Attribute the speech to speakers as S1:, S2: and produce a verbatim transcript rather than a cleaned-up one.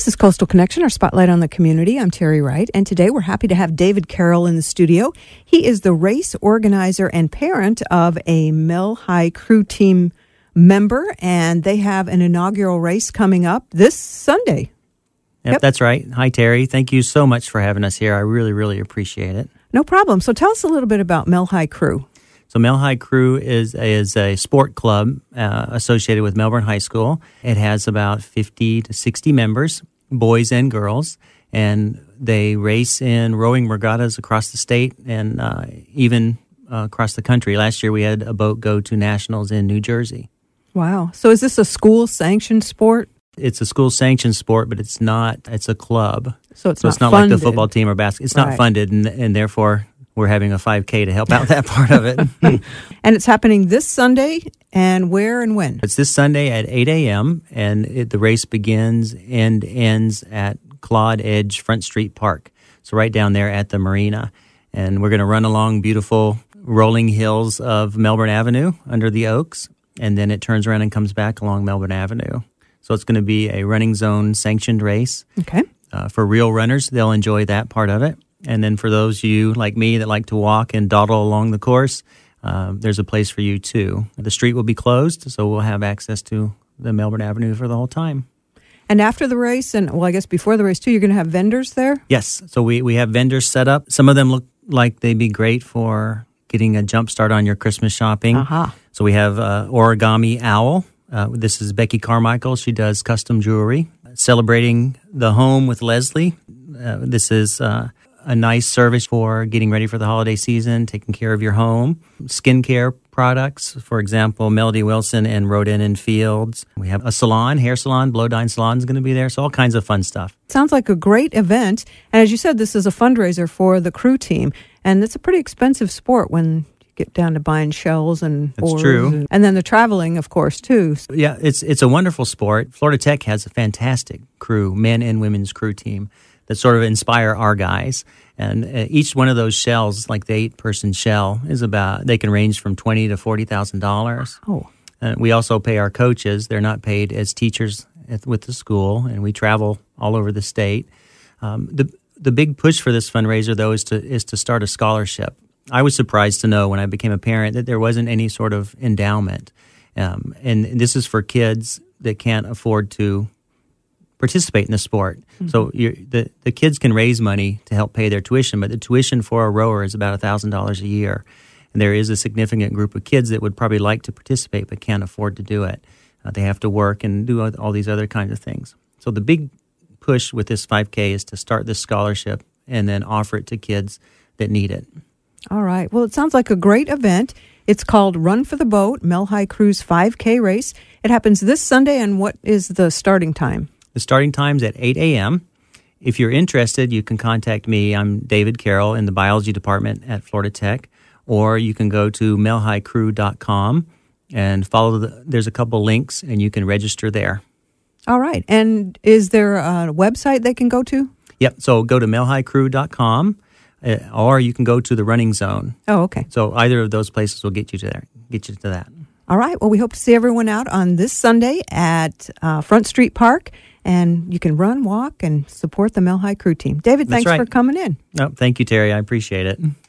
S1: This is Coastal Connection, our spotlight on the community. I'm Terry Wright, and today we're happy to have David Carroll in the studio. He is the race organizer and parent of a Mel High Crew Team member, and they have an inaugural race coming up this Sunday.
S2: Yep, yep, that's right. Hi, Terry. Thank you so much for having us here. I really, really appreciate it.
S1: No problem. So tell us a little bit about Mel High Crew.
S2: So Mel High Crew is is a sport club uh, associated with Melbourne High School. It has about fifty to sixty members, boys and girls, and they race in rowing regattas across the state and uh, even uh, across the country. Last year we had a boat go to nationals in New Jersey.
S1: Wow. So is this a school-sanctioned sport?
S2: It's a school-sanctioned sport, but it's not. It's a club.
S1: So it's
S2: so
S1: not
S2: it's not
S1: funded.
S2: like the football team or basketball. It's
S1: Right.
S2: not funded, and, and therefore we're having a five K to help out that part of it.
S1: And it's happening this Sunday, and where and when?
S2: It's this Sunday at eight a.m., and it, the race begins and ends at Claude Edge Front Street Park. So right down there at the marina. And we're going to run along beautiful rolling hills of Melbourne Avenue under the oaks, and then it turns around and comes back along Melbourne Avenue. So it's going to be a running zone sanctioned race.
S1: Okay.
S2: Uh, for real runners, they'll enjoy that part of it. And then for those of you like me that like to walk and dawdle along the course, uh, there's a place for you too. The street will be closed, so we'll have access to the Melbourne Avenue for the whole time.
S1: And after the race, and well, I guess before the race too, you're going to have vendors there?
S2: Yes. So we, we have vendors set up. Some of them look like they'd be great for getting a jump start on your Christmas shopping.
S1: Aha.
S2: So we have uh, Origami Owl. Uh, this is Becky Carmichael. She does custom jewelry. Celebrating the home with Leslie. Uh, this is uh, a nice service for getting ready for the holiday season, taking care of your home. Skincare products, for example, Melody Wilson and Rodin and Fields. We have a salon, hair salon, Blowdine Salon is going to be there. So all kinds of fun stuff.
S1: Sounds like a great event. And as you said, this is a fundraiser for the crew team. And it's a pretty expensive sport when get down to buying shells and
S2: That's
S1: oars.
S2: true.
S1: And, and then the traveling, of course, too.
S2: Yeah, it's it's a wonderful sport. Florida Tech has a fantastic crew, men and women's crew team, that sort of inspire our guys. And uh, each one of those shells, like the eight-person shell, is about, they can range from twenty thousand dollars to forty thousand dollars.
S1: Oh.
S2: And we also pay our coaches. They're not paid as teachers at, with the school, and we travel all over the state. Um, the the big push for this fundraiser, though, is to is to start a scholarship. I was surprised to know when I became a parent that there wasn't any sort of endowment. Um, and this is for kids that can't afford to participate in the sport. Mm-hmm. So you're, the, the kids can raise money to help pay their tuition, but the tuition for a rower is about one thousand dollars a year. And there is a significant group of kids that would probably like to participate but can't afford to do it. Uh, they have to work and do all, all these other kinds of things. So the big push with this five K is to start this scholarship and then offer it to kids that need it.
S1: All right. Well, it sounds like a great event. It's called Run for the Boat, Mel High Crew's five K race. It happens this Sunday, and what is the starting time?
S2: The starting time's at eight a.m. If you're interested, you can contact me. I'm David Carroll in the biology department at Florida Tech, or you can go to mel high crew dot com and follow the, there's a couple links, and you can register there.
S1: All right. And is there a website they can go to?
S2: Yep. So go to mel high crew dot com. Uh, or you can go to the running zone.
S1: Oh, okay.
S2: So either of those places will get you to there, get you to that.
S1: All right. Well, we hope to see everyone out on this Sunday at uh, Front Street Park, and you can run, walk, and support the Mel High Crew team. David,
S2: That's
S1: thanks
S2: right.
S1: for coming in.
S2: Oh, thank you, Terry. I appreciate it.